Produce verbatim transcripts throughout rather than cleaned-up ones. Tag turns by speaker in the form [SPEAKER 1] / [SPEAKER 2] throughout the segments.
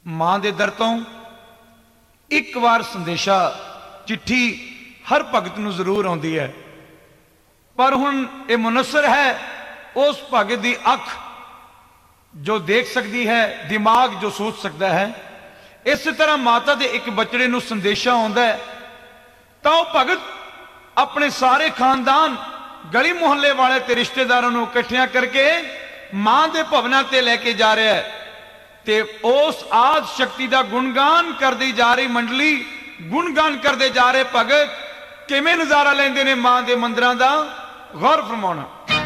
[SPEAKER 1] मां दे दर तो एक बार संदेशा चिट्ठी हर भगत नूं जरूर आउंदी है, पर हुण ये मुनसर है उस भगत की अख जो देख सकती है, दिमाग जो सोच सकता है। इस तरह माता के एक बचड़े नूं संदेशा आउंदा है तो वह भगत अपने सारे खानदान गली मुहल्ले वाले ते रिश्तेदारों नूं इकट्ठियां करके मां दे भवनां ते लैके जा रहा है। ते उस आद शक्ति का गुणगान करती जा रही मंडली, गुणगान करते जा रहे भगत किवें नजारा लेंदे ने मां दे मंदिरां दा, गौर फरमाउणा।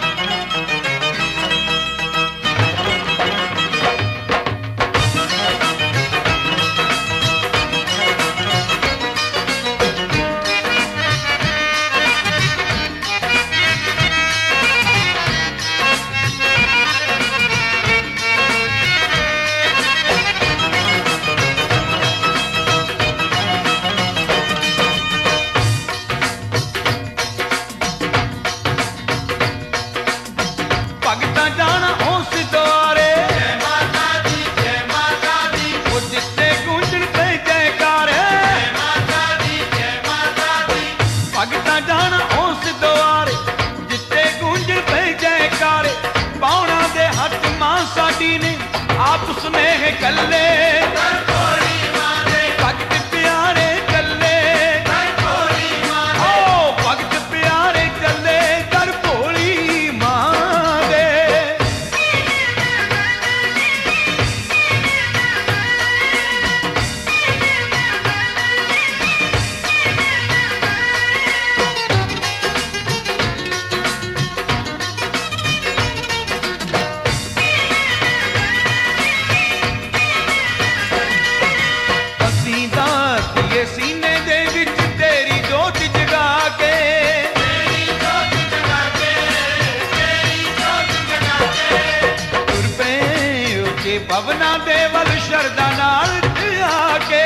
[SPEAKER 1] भवना दे वल शरदा नाल आके,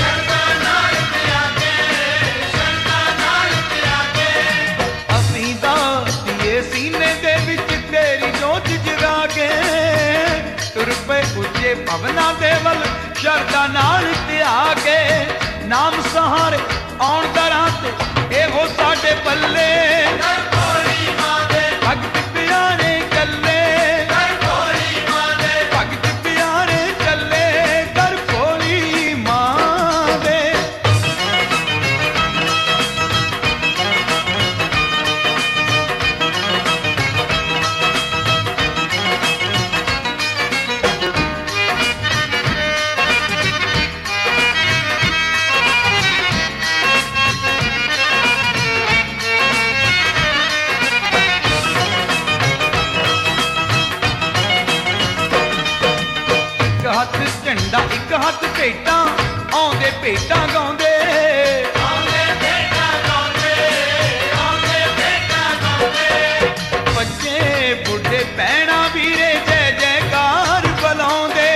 [SPEAKER 1] असीं तां दिए सीने दे विच तेरी जोत जगा के तुर पे उच्चे भवना दे वल शरदा नाल आके। नाम सहारे आउण दरां ते एहो साडे पल्ले, भगत प्यारे कल्ले झंडा एक हाथ भेटा आउंदे भेटा गाउंदे, बच्चे बुढ़े भैणा वीरे जय जयकार बुलाउंदे।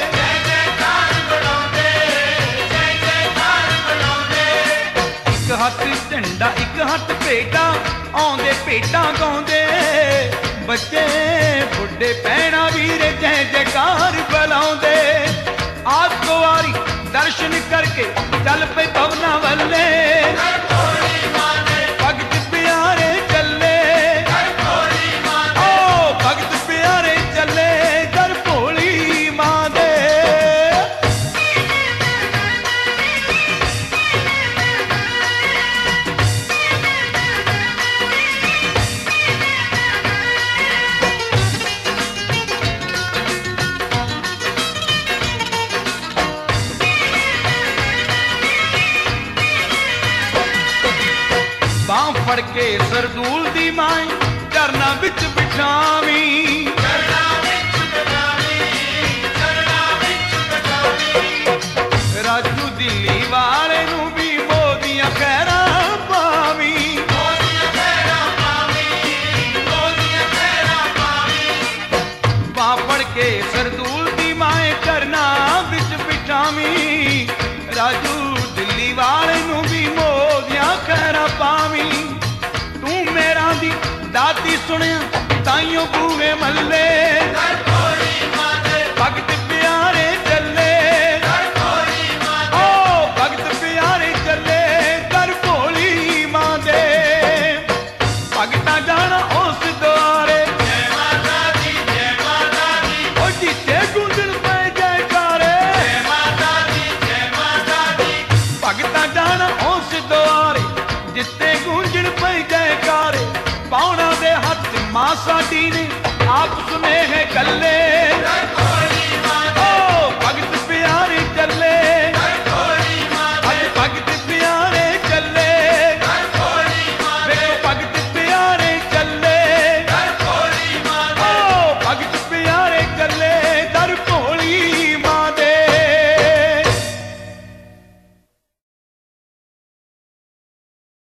[SPEAKER 1] एक हाथ झंडा एक हाथ भेटा आउंदे भेटा गाउंदे, बच्चे बुढ़े भैणा वीरे जय जयकार बुलाउंदे। आज कुवारी दर्शन करके चल पे भवना वल्ले, भगत प्यारे चले, ओ भगत प्यारे चले कर भोली मां दे। फड़ के सरदूल दी माए चरना बिच बिठावी, राजू दिल्ली वाले नू भी मोदियां खैरा पावी। बां फड़ के सरदूल दी माए चरना बिच बिठावी, राजू दिल्ली वाले नू भी मोदियां खैरा पावी। दाती सुनिया ताइयों बूहे मल्ले, भगत प्यारे चले। पातशाही ने आप सुने हैं कल्ले, ओ भगत प्यारे चले।